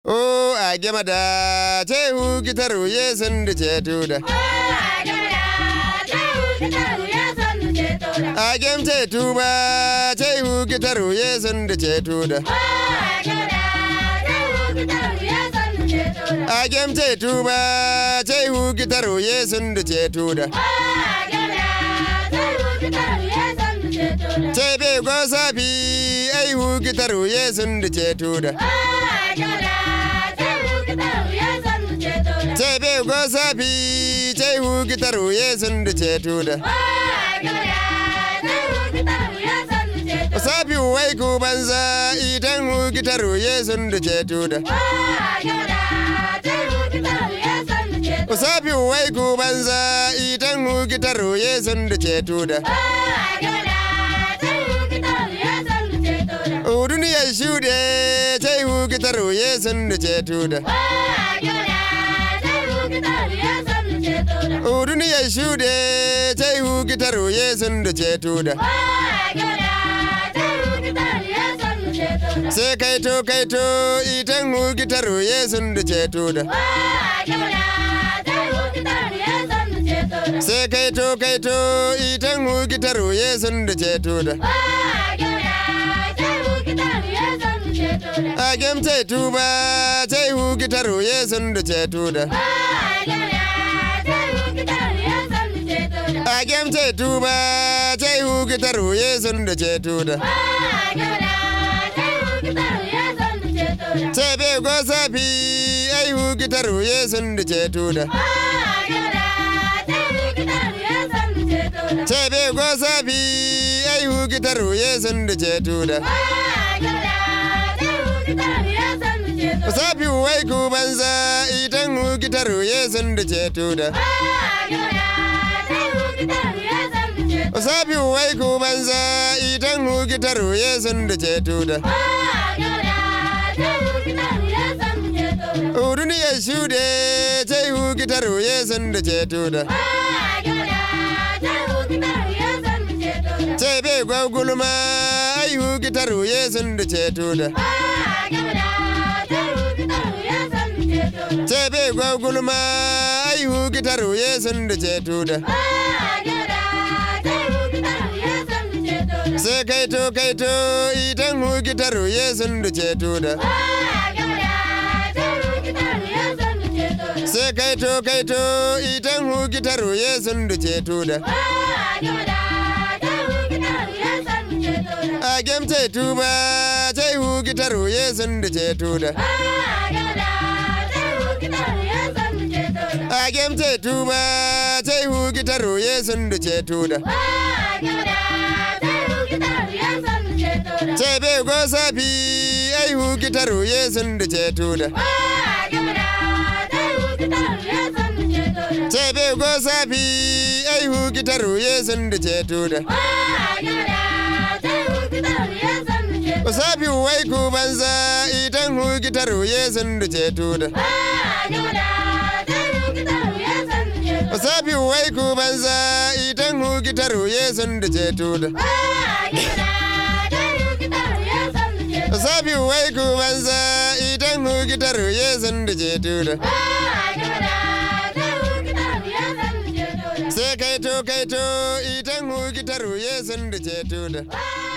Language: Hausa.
O a gema da tehu gitaru yesun da ceto da. A gem ceto ba tehu gitaru yesun da ceto da. A gem ceto ba tehu gitaru yesun da ceto da. Tebe go sabi aihu gitaru yesun da ceto da. Tebe go sabi tehu gitaru yesun da ceto da. Sabi wai ku banza idan hu gitaru yesun da ceto da. Sabi wai ku banza idan hu gitaru yesun da ceto da. Duniya shude tehu gitaru yesun da ceto da. Duniya shude tehu gitaru yesun da ceto da. Sai kaito idan hu gitaru yesun da ceto da. Sai kaito idan hu gitaru yesun da ceto da. A gem ceto ba tehu gitaru yesun da ceto da. A gem ceto ba tehu gitaru yesun da ceto da. Tebe go sabi aihu gitaru yesun da ceto da. Tebe go sabi aihu gitaru yesun da ceto da. Sabi wai ku banza idan hu gitaru yesun da ceto da. Sabi wai ku banza idan hu gitaru yesun da ceto da. Duniya shude tehu gitaru yesun da ceto da. Tebe gwagulma aihu gitaru yesun da ceto da. Tebe gwagulma aihu gitaru yesun da ceto da. Sai kaito idan hu gitaru yesun da ceto da. Sai kaito idan hu gitaru yesun da ceto da. A gem ceto ba tehu gitaru yesun da ceto da. A gem ceto ba tehu gitaru yesun da ceto da. Tebe go sabi aihu gitaru yesun da ceto da. Tebe go sabi aihu gitaru yesun da ceto da. Sabi wai ku banza idan hu gitaru yesun da ceto da. Sabi wai ku banza idan hu gitaru yesun da ceto da. Sabi wai ku banza idan hu gitaru yesun da ceto da. Sai kaito idan hu gitaru yesun da ceto da.